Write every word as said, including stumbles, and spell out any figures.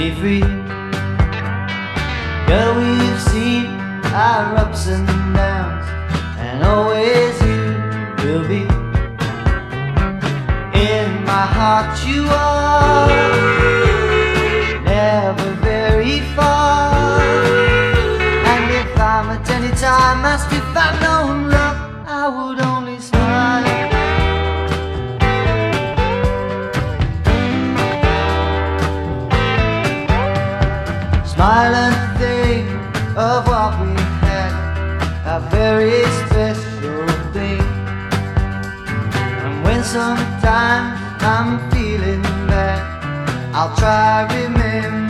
me free. Girl, we've seen our ups and downs, and always you will be. In my heart you are, never very far. And if I'm at any time asked if I've known love, I would only smile. Smile and think of what we had, a very special thing. And when sometimes I'm feeling bad, I'll try remembering